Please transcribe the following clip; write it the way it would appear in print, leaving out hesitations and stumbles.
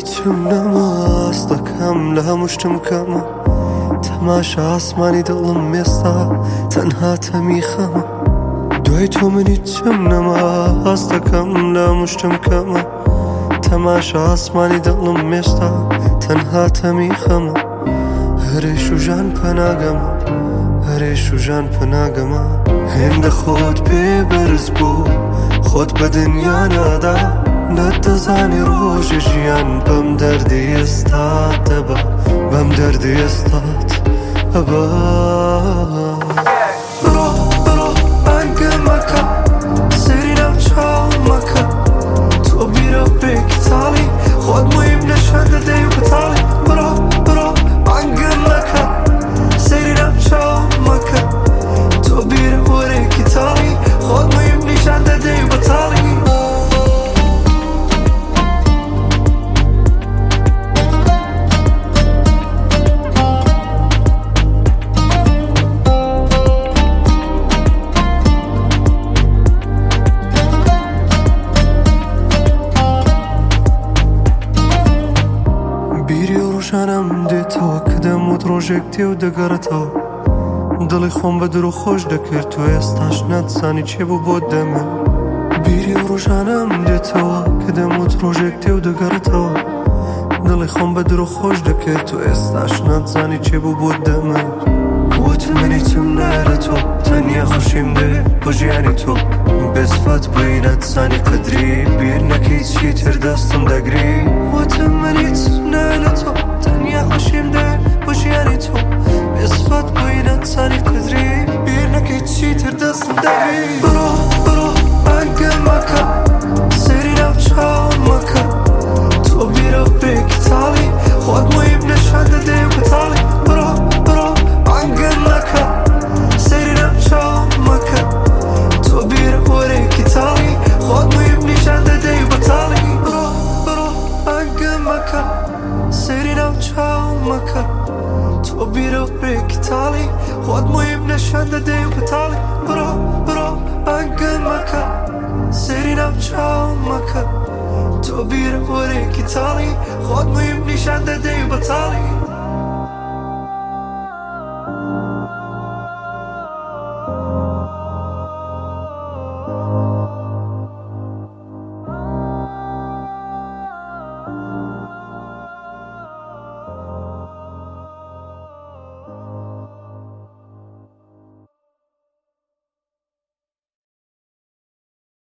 هیچم نەماست دەکەم لە هەمووشتم کەمە تەماشا ئاسمانی دڵم ئێستا تەنها تەمیخەمە دوای تۆ من هیچم نەماست دەکەم لە هەمووشتم کەمە تەماشا ئاسمانی دڵم ئێستا تەنها تەمیخەمە هەرێش و ژان پەناگەمە هەرێش و ژان پەناگەمە هێندە خۆت پێ بەرز بوو خۆت بە دنیا نادا نەتەزانی ڕۆژی ژیان بەم دەردی ئێستات دەبا بەم دەردی ئێستات ئەبا بڕۆ بڕۆ بانگە مەکە سەیری ناو چاو مەکە تۆ بیرە بێکی تاڵی خۆت مویم نەشان دەدەی و بەتاڵی بڕۆ بڕۆ بانگە مەکە سەیری ناو چاو مەکە تۆ بیرە وەرێکی تاڵی خۆت مویم نیشان دەدەی و بەتاڵی ژانم دێتەوە کە دەموت ڕۆژێک تێ و دەگەڕێتەوە دڵی خۆم بە درۆ خۆش دەکرد تۆ ئێستاش ناتزانی چێ بوو بۆت دەمێ بیری و ڕۆژانم دێتەوە کە دەموت ڕۆژێک تێ و دەگەڕێتەوە دڵی خۆم بە درۆ خۆش دەکرد تۆ ئێستاش ناتزانی چێ بوو بۆت دەمێ وتم من هیچم نایە تۆ تەنیا خۆشیم دێ بۆ ژیانی تۆ بێسفات بووی ناتزانی قەدری بیر نەکەی چی تر دەستم دەگری وتم من هیچم نایە تۆ تەنیا خۆشیم دێ بۆ ژیانی تۆ بێسفات بووی ناتزانی قەدری بیر نەکەی چی تر دەستم دەگری بڕۆ بڕۆ بانگە مەکە سەیری ناو چاو مەکە تۆ بیرە بێکی تاڵی خۆت مویم نەشان دەدەی و بەتاڵی بڕۆ بڕۆ بانگە مەکە سەیری ناو چاو مەکە تۆ بیرە وەرێکی تاڵی خۆت مویم نیشان دەدەی و بەتاڵی بڕۆ بڕۆ بانگە مەکە سەیری ناو چاو مەکە تۆ بیرە وەرێکی تاڵی خۆت مویم نەشان دەدەی و بەتاڵی بڕۆ بڕۆ بانگە مەکە سەیری ناو چاو مەکە تۆ بیرە وەرێکی تاڵی خۆت مویم نیشان دەدەی و بەتاڵی